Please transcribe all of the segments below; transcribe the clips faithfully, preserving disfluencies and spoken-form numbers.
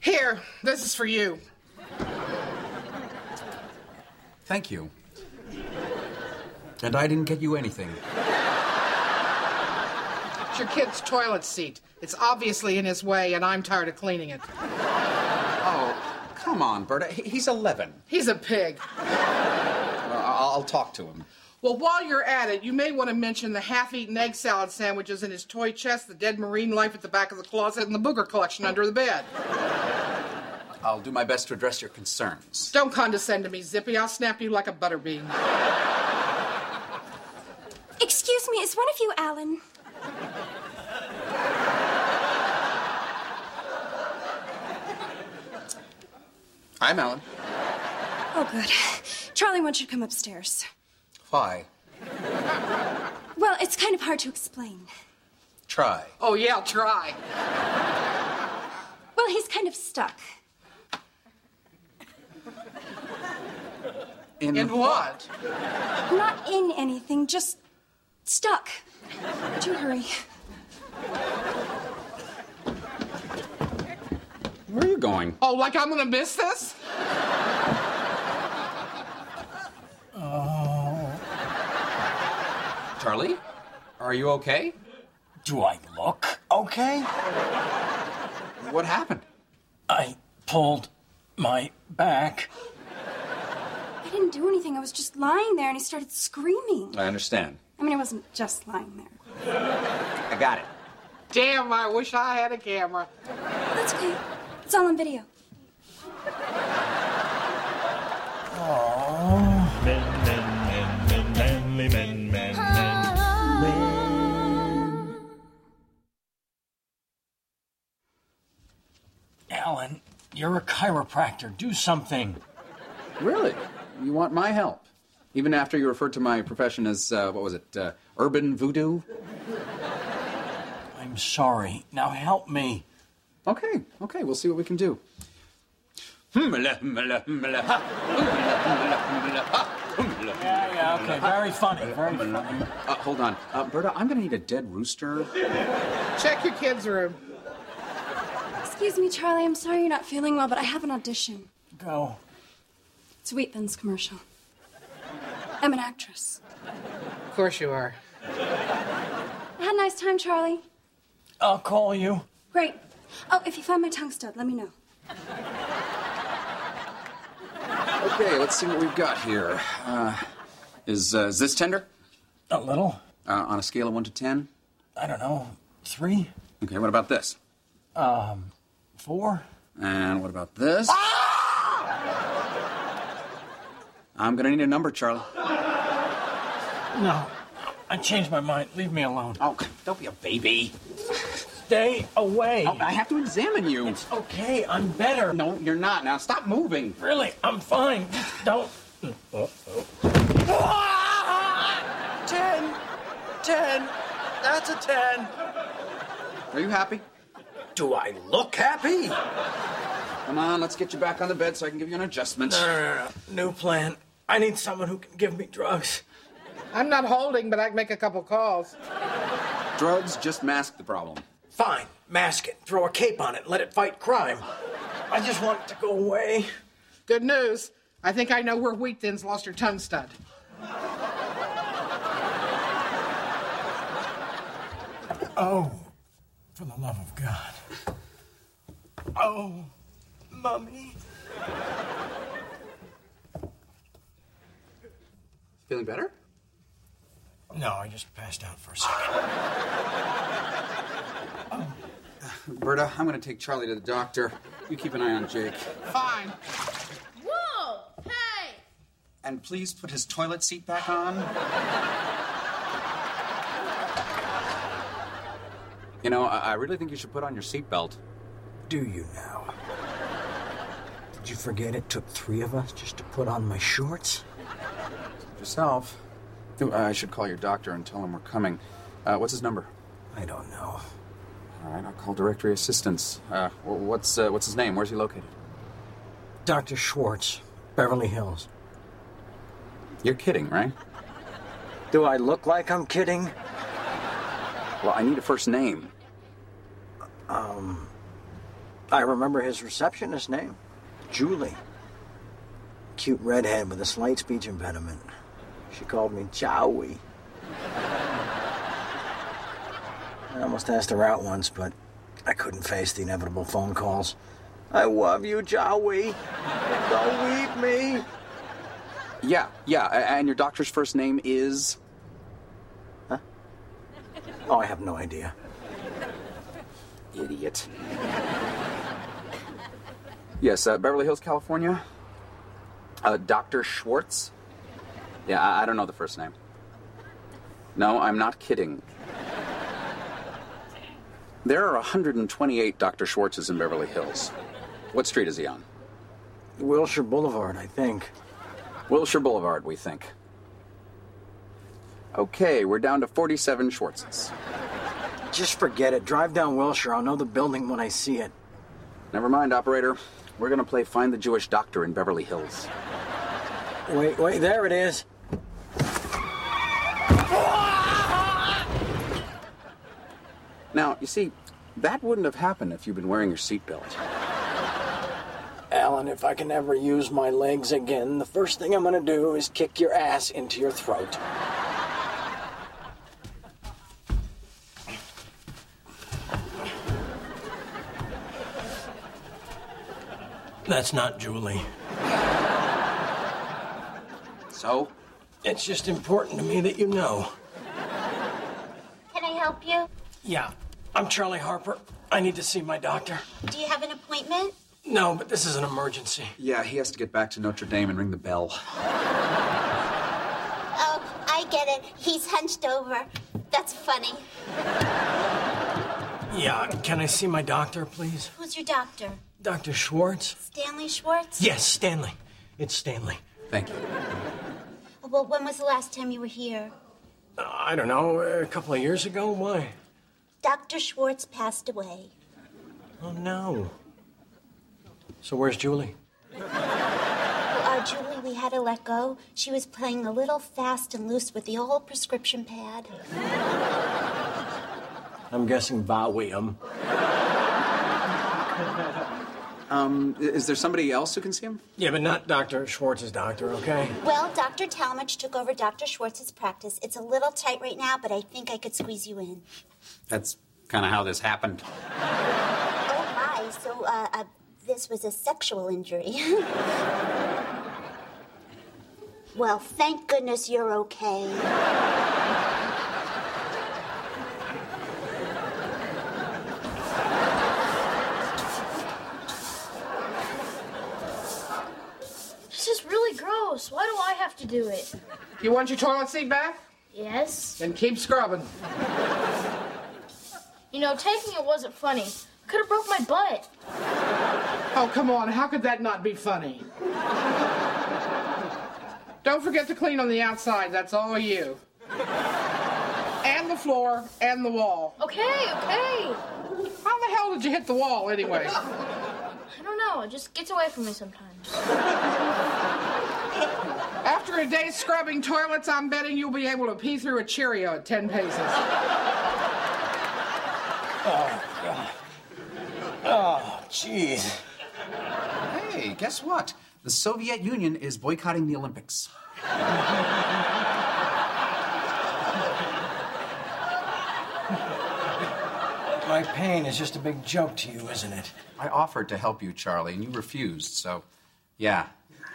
Here, this is for you. Thank you. And I didn't get you anything. It's your kid's toilet seat. It's obviously in his way, and I'm tired of cleaning it. Oh, come on, Berta. He's eleven. He's a pig. Uh, I'll talk to him. Well, while you're at it, you may want to mention the half-eaten egg salad sandwiches in his toy chest, the dead marine life at the back of the closet, and the booger collection under the bed. I'll do my best to address your concerns. Don't condescend to me, Zippy. I'll snap you like a butterbean. Excuse me, is one of you Alan? I'm Alan. Oh, good. Charlie wants you to come upstairs. Why? Well, it's kind of hard to explain. Try. Oh, yeah, I'll try. Well, he's kind of stuck. In, In what? Not in anything, just stuck. Would you hurry? Where are you going? Oh, like I'm gonna miss this? Oh. Charlie, are you okay? Do I look okay? What happened? I pulled my back. I didn't do anything. I was just lying there, and he started screaming. I understand. I mean, I wasn't just lying there. I got it. Damn, I wish I had a camera. That's okay. It's all on video. Oh. Men, men, men, men, manly men, men, men, men. Alan, you're a chiropractor. Do something. Really? You want my help? Even after you referred to my profession as, uh, what was it, uh, urban voodoo? I'm sorry. Now help me. Okay, okay, we'll see what we can do. Yeah, yeah, okay. Very funny, very funny. Uh, hold on. Uh, Berta, I'm gonna need a dead rooster. Check your kid's room. Excuse me, Charlie. I'm sorry you're not feeling well, but I have an audition. Go. It's a Wheat Thins commercial. I'm an actress. Of course you are. I had a nice time, Charlie. I'll call you. Great. Oh, if you find my tongue stud, let me know. Okay, let's see what we've got here. Uh, is, uh, is this tender? A little. Uh, on a scale of one to ten? I don't know. Three? Okay, what about this? Um, four? And what about this? Ah! I'm gonna need a number, Charlie. No. I changed my mind. Leave me alone. Oh, don't be a baby. Stay away. Oh, I have to examine you. It's okay. I'm better. No, you're not. Now stop moving. Really, I'm fine. Just don't. Oh, oh. Ten. Ten. That's a ten. Are you happy? Do I look happy? Come on, let's get you back on the bed so I can give you an adjustment. No, no, no, no. New plan. I need someone who can give me drugs. I'm not holding, but I can make a couple calls. Drugs just mask the problem. Fine. Mask it. Throw a cape on it and let it fight crime. I just want it to go away. Good news. I think I know where Wheat Thins lost her tongue stud. Oh, for the love of God. Oh, Mummy. Feeling better? No, I just passed out for a second. Oh. Berta, I'm going to take Charlie to the doctor. You keep an eye on Jake. Fine. Whoa! Hey! And please put his toilet seat back on. You know, I, I really think you should put on your seatbelt. Do you now? Did you forget it took three of us just to put on my shorts? Yourself. Ooh, I should call your doctor and tell him we're coming. Uh, what's his number? I don't know. All right, I'll call directory assistance. Uh, what's uh, what's his name? Where's he located? Doctor Schwartz, Beverly Hills. You're kidding, right? Do I look like I'm kidding? Well, I need a first name. Um, I remember his receptionist's name. Julie. Cute redhead with a slight speech impediment. She called me Joey. I almost asked her out once, but I couldn't face the inevitable phone calls. I love you, Joey. Don't leave me. Yeah, yeah, a- and your doctor's first name is? Huh? Oh, I have no idea. Idiot. Yes, uh, Beverly Hills, California. Uh, Doctor Schwartz? Yeah, I-, I don't know the first name. No, I'm not kidding. There are one hundred twenty-eight Doctor Schwartzes in Beverly Hills. What street is he on? Wilshire Boulevard, I think. Wilshire Boulevard, we think. Okay, we're down to forty-seven Schwartzes. Just forget it. Drive down Wilshire. I'll know the building when I see it. Never mind, operator. We're gonna play Find the Jewish Doctor in Beverly Hills. Wait, wait, there it is. Now, you see, that wouldn't have happened if you'd been wearing your seatbelt. Alan, if I can ever use my legs again, the first thing I'm gonna do is kick your ass into your throat. That's not Julie. So? It's just important to me that you know. Can I help you? Yeah, I'm Charlie Harper. I need to see my doctor. Do you have an appointment? No, but this is an emergency. Yeah, he has to get back to Notre Dame and ring the bell. Oh, I get it. He's hunched over. That's funny. Yeah, can I see my doctor, please? Who's your doctor? Doctor Schwartz? Stanley Schwartz? Yes, Stanley. It's Stanley. Thank you. Well, when was the last time you were here? Uh, I don't know, a couple of years ago? Why? Doctor Schwartz passed away. Oh, no. So where's Julie? Well, our Julie, we had to let go. She was playing a little fast and loose with the old prescription pad. I'm guessing Valium. Um, is there somebody else who can see him? Yeah, but not Doctor Schwartz's doctor, okay? Well, Doctor Talmadge took over Doctor Schwartz's practice. It's a little tight right now, but I think I could squeeze you in. That's kind of how this happened. Oh, my. So, uh, uh this was a sexual injury. Well, thank goodness you're okay. This is really gross. Why do I have to do it? You want your toilet seat back? Yes. Then keep scrubbing. You know, taking it wasn't funny. Could have broke my butt. Oh, come on. How could that not be funny? Don't forget to clean on the outside. That's all you. And the floor and the wall. Okay, okay. How the hell did you hit the wall anyway? I don't know. It just gets away from me sometimes. After a day scrubbing toilets, I'm betting you'll be able to pee through a Cheerio at ten paces. Oh, God. Oh, jeez. Hey, guess what? The Soviet Union is boycotting the Olympics. My pain is just a big joke to you, isn't it? I offered to help you, Charlie, and you refused, so, yeah.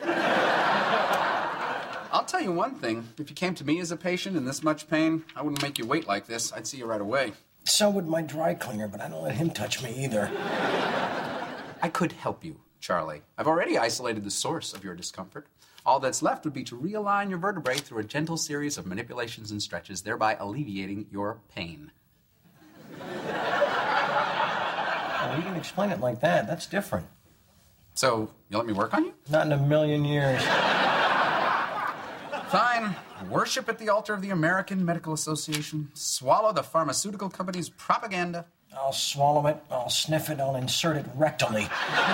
I'll tell you one thing. If you came to me as a patient in this much pain, I wouldn't make you wait like this. I'd see you right away. So would my dry cleaner, but I don't let him touch me either. I could help you, Charlie. I've already isolated the source of your discomfort. All that's left would be to realign your vertebrae through a gentle series of manipulations and stretches, thereby alleviating your pain. Well, you can explain it like that. That's different. So, you let me work on you? Not in a million years. Fine. Worship at the altar of the American Medical Association. Swallow the pharmaceutical company's propaganda. I'll swallow it, I'll sniff it, I'll insert it rectally.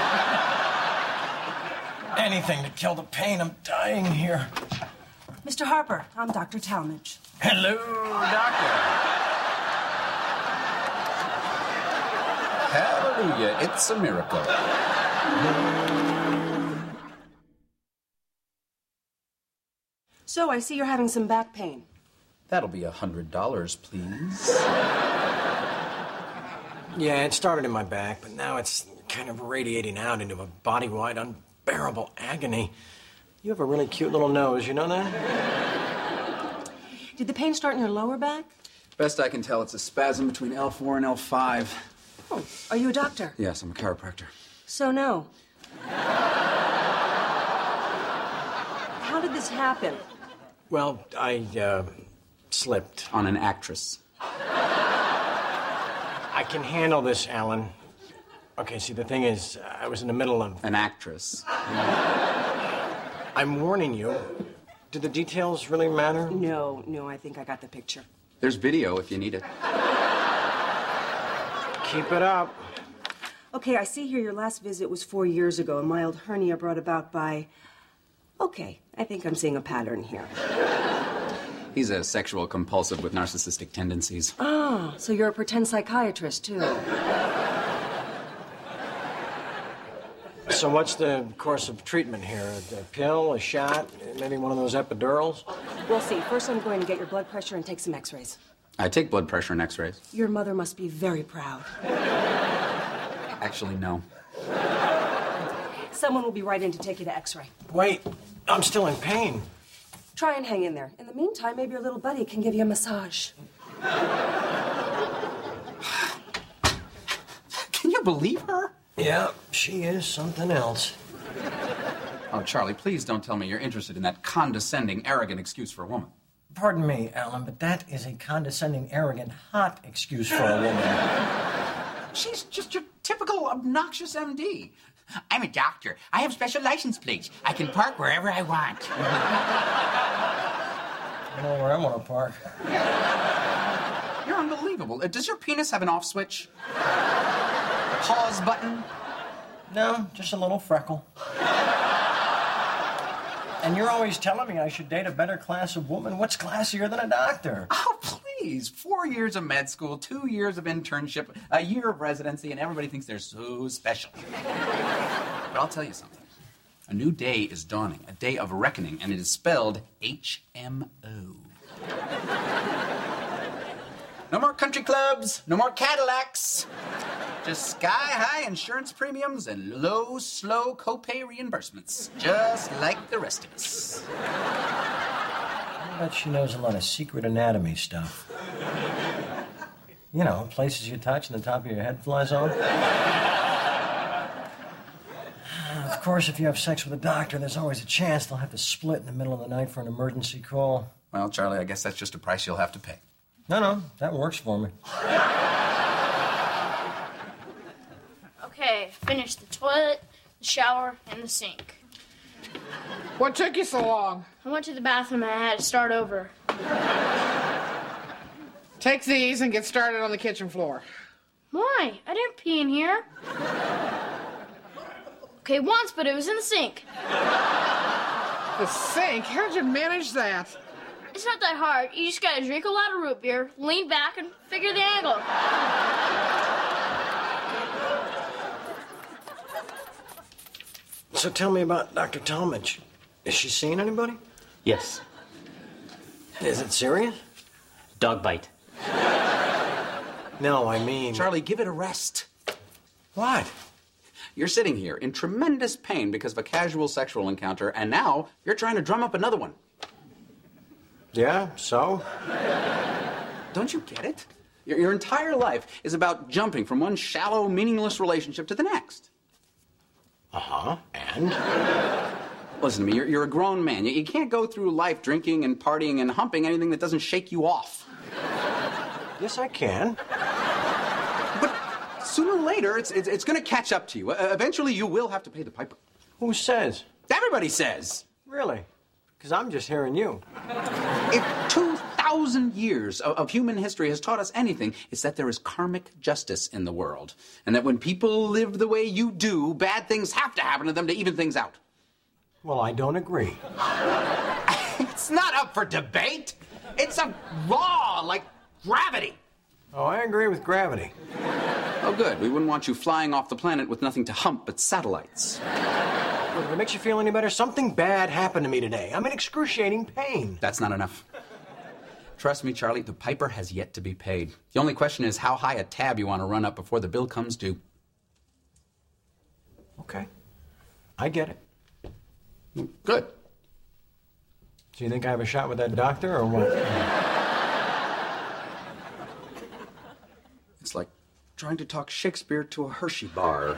Anything to kill the pain. I'm dying here. Mister Harper, I'm Doctor Talmadge. Hello, Doctor. Hallelujah, it's a miracle. So I see you're having some back pain. That'll be a hundred dollars, please. Yeah, it started in my back, but now it's kind of radiating out into a body-wide, unbearable agony. You have a really cute little nose, you know that? Did the pain start in your lower back? Best I can tell, it's a spasm between L four and L five. Oh, are you a doctor? Yes, I'm a chiropractor. So no. How did this happen? Well, I, uh, slipped. On an actress. I can handle this, Alan. Okay, see, the thing is, I was in the middle of... An actress. I'm warning you. Do the details really matter? No, no, I think I got the picture. There's video if you need it. Keep it up. Okay, I see here your last visit was four years ago, a mild hernia brought about by... Okay, I think I'm seeing a pattern here. He's a sexual compulsive with narcissistic tendencies. Oh, so you're a pretend psychiatrist, too. So what's the course of treatment here? A pill, a shot, maybe one of those epidurals? We'll see. First, I'm going to get your blood pressure and take some x-rays. I take blood pressure and x-rays. Your mother must be very proud. Actually, no. Someone will be right in to take you to x-ray. Wait, I'm still in pain. Try and hang in there. In the meantime, maybe your little buddy can give you a massage. Can you believe her? Yeah, she is something else. Oh, Charlie, please don't tell me you're interested in that condescending, arrogant excuse for a woman. Pardon me, Alan, but that is a condescending, arrogant, hot excuse for a woman. She's just your typical obnoxious M D. I'm a doctor. I have special license plates. I can park wherever I want. I know where I want to park. You're unbelievable. Uh, Does your penis have an off switch? A pause button? No, just a little freckle. And you're always telling me I should date a better class of woman. What's classier than a doctor? Oh, please. Four years of med school, two years of internship, a year of residency, and everybody thinks they're so special. But I'll tell you something. A new day is dawning, a day of reckoning, and it is spelled H M O. No more country clubs, no more Cadillacs. Just sky-high insurance premiums and low, slow copay reimbursements, just like the rest of us. I bet she knows a lot of secret anatomy stuff. You know, places you touch and the top of your head flies off. Of course, if you have sex with a doctor, there's always a chance they'll have to split in the middle of the night for an emergency call. Well, Charlie, I guess that's just a price you'll have to pay. No, no, that works for me. Okay, finished the toilet, the shower, and the sink. What took you so long? I went to the bathroom and I had to start over. Take these and get started on the kitchen floor. Why? I didn't pee in here. Okay, once, but it was in the sink. The sink? How'd you manage that? It's not that hard. You just gotta drink a lot of root beer, lean back, and figure the angle. So tell me about Doctor Talmadge. Is she seeing anybody? Yes. Is it serious? Dog bite. No, I mean... Charlie, give it a rest. What? You're sitting here in tremendous pain because of a casual sexual encounter, and now you're trying to drum up another one. Yeah, so? Don't you get it? Your, your entire life is about jumping from one shallow, meaningless relationship to the next. Uh-huh, and? Listen to me, you're, you're a grown man. You, you can't go through life drinking and partying and humping anything that doesn't shake you off. Yes, I can. But sooner or later, it's, it's, it's going to catch up to you. Uh, eventually, you will have to pay the piper. Who says? Everybody says. Really? Because I'm just hearing you. If two thousand years of, of human history has taught us anything, it's that there is karmic justice in the world. And that when people live the way you do, bad things have to happen to them to even things out. Well, I don't agree. It's not up for debate. It's a law like gravity. Oh, I agree with gravity. Oh, good. We wouldn't want you flying off the planet with nothing to hump but satellites. Well, if it makes you feel any better, something bad happened to me today. I'm in excruciating pain. That's not enough. Trust me, Charlie, the piper has yet to be paid. The only question is how high a tab you want to run up before the bill comes due. Okay. I get it. Good. So you think I have a shot with that doctor, or what? It's like trying to talk Shakespeare to a Hershey bar.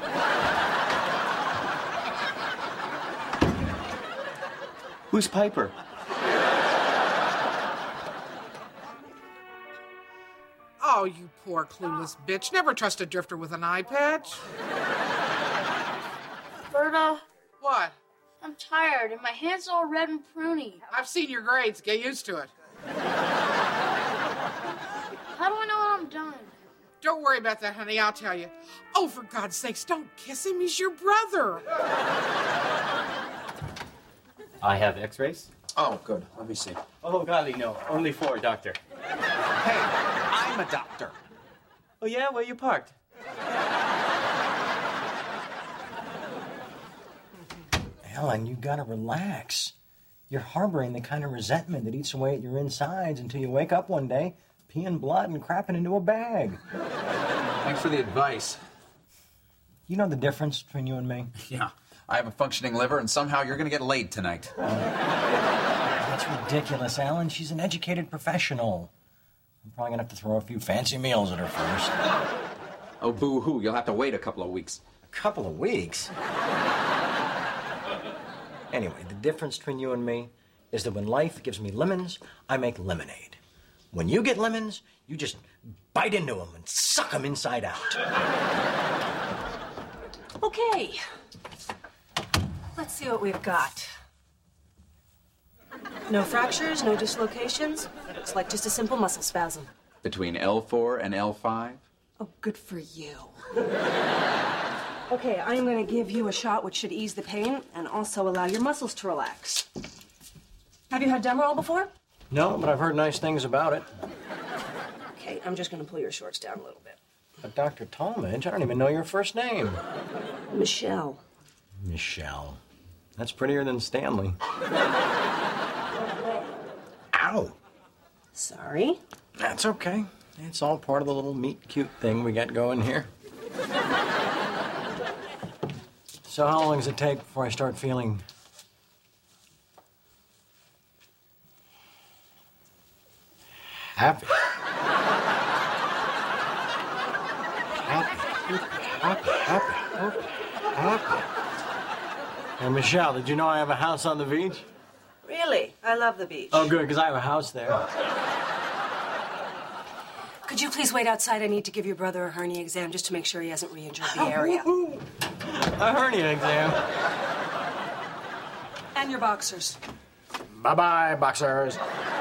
Who's Piper? Oh, you poor clueless bitch. Never trust a drifter with an eye patch. Berta, What? I'm tired and my hands are all red and pruny. I've seen your grades. Get used to it. How do I know when I'm done? Don't worry about that, honey. I'll tell you. Oh, for God's sakes, don't kiss him. He's your brother. I have x-rays? Oh, good. Let me see. Oh, golly, no. Only four, doctor. Hey, I'm a doctor. Oh, yeah? Where you parked? Ellen, you gotta relax. You're harboring the kind of resentment that eats away at your insides until you wake up one day, peeing blood and crapping into a bag. Thanks for the advice. You know the difference between you and me? Yeah, I have a functioning liver, and somehow you're going to get laid tonight. That's ridiculous, Alan. She's an educated professional. I'm probably gonna have to throw a few fancy meals at her first. Oh, boo-hoo. You'll have to wait a couple of weeks. A couple of weeks? Anyway, the difference between you and me is that when life gives me lemons, I make lemonade. When you get lemons, you just bite into them and suck them inside out. Okay. Let's see what we've got. No fractures, no dislocations. Looks like just a simple muscle spasm. Between L four and L five? Oh, good for you. Okay, I'm going to give you a shot which should ease the pain and also allow your muscles to relax. Have you had Demerol before? No, but I've heard nice things about it. Okay, I'm just going to pull your shorts down a little bit. But Doctor Talmadge, I don't even know your first name. Michelle. Michelle. That's prettier than Stanley. Ow. Sorry. That's okay. It's all part of the little meet cute thing we got going here. So how long does it take before I start feeling happy? Happy, happy, happy, happy, happy. Hey, Michelle, did you know I have a house on the beach? Really? I love the beach. Oh, good, because I have a house there. Could you please wait outside? I need to give your brother a hernia exam just to make sure he hasn't re-injured the area. A hernia exam. And your boxers. Bye-bye, boxers.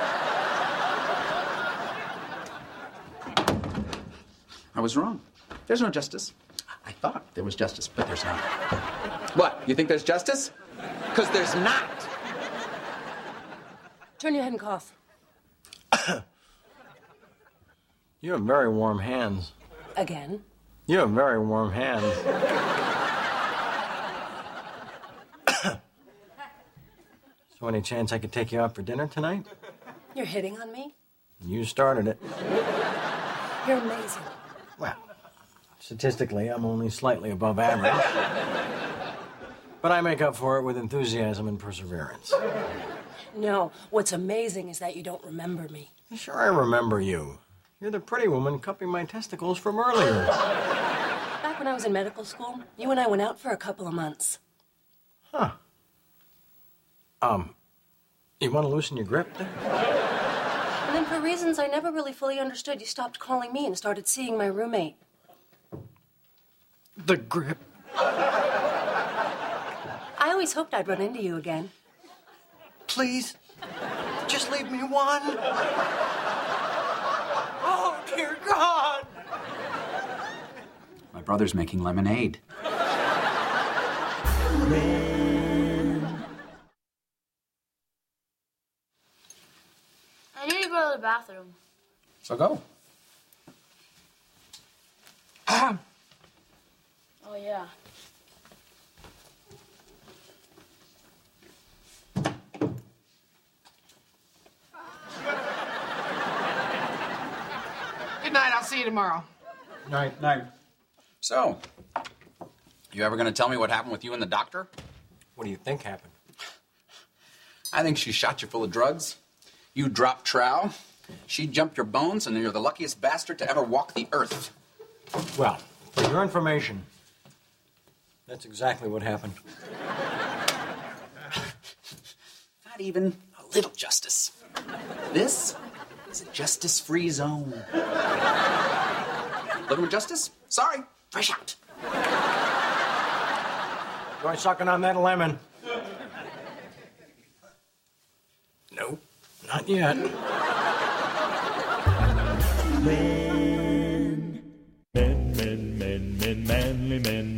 I was wrong. There's no justice. I thought there was justice, but there's not. What? You think there's justice? Because there's not. Turn your head and cough. You have very warm hands. Again? You have very warm hands. So any chance I could take you out for dinner tonight? You're hitting on me? You started it. You're amazing. Well, statistically, I'm only slightly above average. But I make up for it with enthusiasm and perseverance. No, what's amazing is that you don't remember me. Sure, I remember you. You're the pretty woman cupping my testicles from earlier. Back when I was in medical school, you and I went out for a couple of months. Huh. Um, you want to loosen your grip there? And then for reasons I never really fully understood, you stopped calling me and started seeing my roommate. The grip. I always hoped I'd run into you again. Please, just leave me one. Oh, dear God. My brother's making lemonade. I need to go to the bathroom. So go. Yeah. Good night. I'll see you tomorrow. Night, night. So, you ever going to tell me what happened with you and the doctor? What do you think happened? I think she shot you full of drugs. You dropped trowel. She jumped your bones, and you're the luckiest bastard to ever walk the earth. Well, for your information, that's exactly what happened. Not even a little justice. This is a justice-free zone. Living with justice? Sorry, fresh out. Try sucking on that lemon. Nope, not yet. Men, men, men, men, men, manly men.